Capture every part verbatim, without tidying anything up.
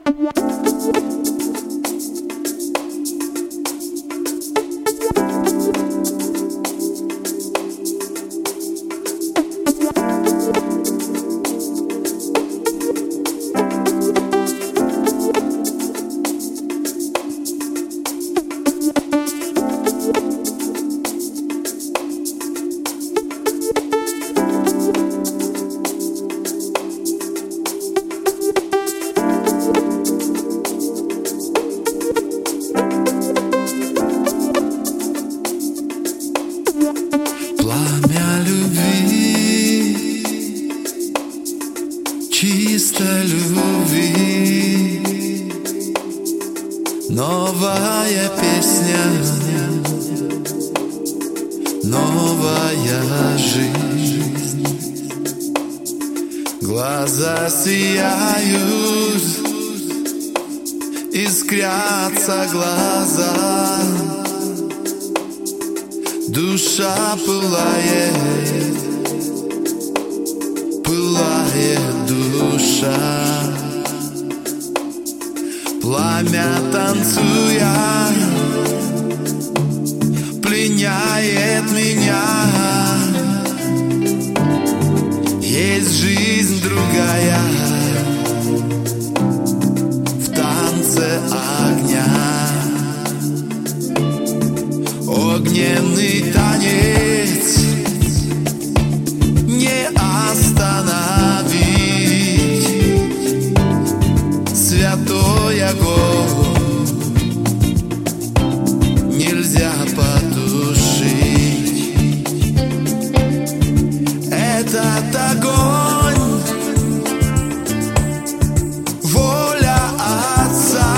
чистой любви. Новая песня, новая жизнь. Глаза сияют, искрятся глаза, душа пылает, пылает душа. Пламя танцуя пленяет меня. Есть жизнь другая в танце огня. Огненный танец не остановить. Святой огонь нельзя потушить. Этот огонь воля Отца,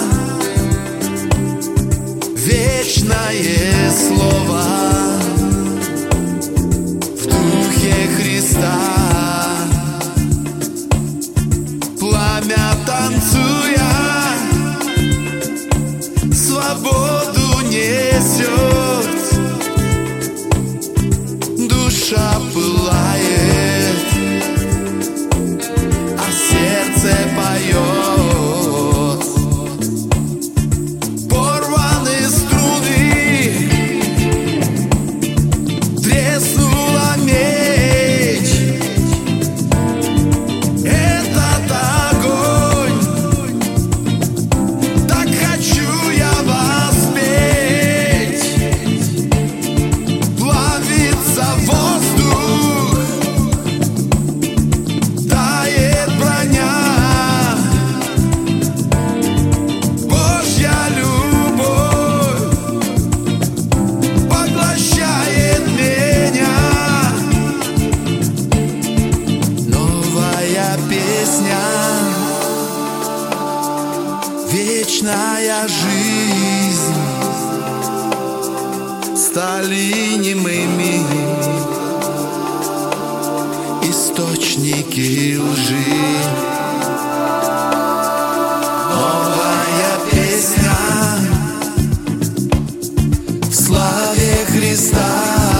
вечное слово в духе Христа. Пламя танцуя свободу несет, душа пылает, а сердце поет. Порваны струны, треснула медь. Этот огонь, так хочу я воспеть. Плавится воздух, тает броня. Божья любовь поглощает меня. Новая песня, вечная жизнь. Стали немыми источники лжи. Новая песня в славе Христа.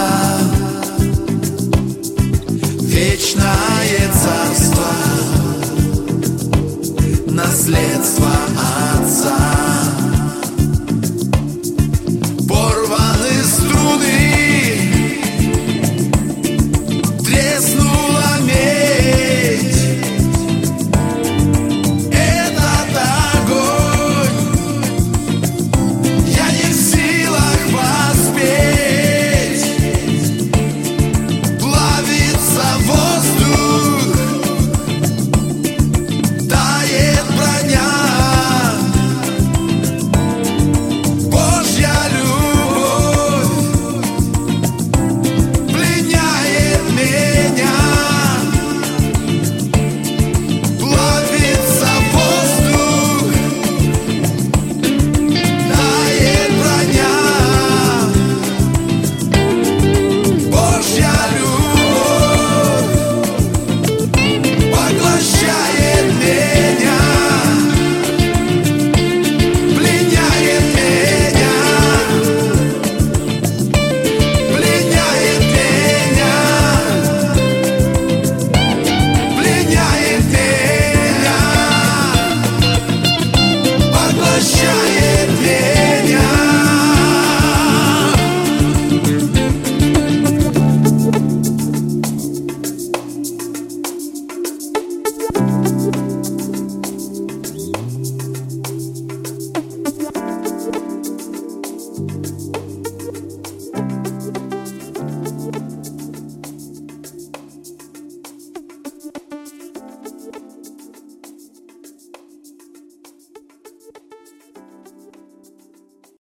Вечное царство, наследство Отца. Порваны струны, треснула медь. Этот огонь я не в силах воспеть. Плавится воздух, тает броня. прощай.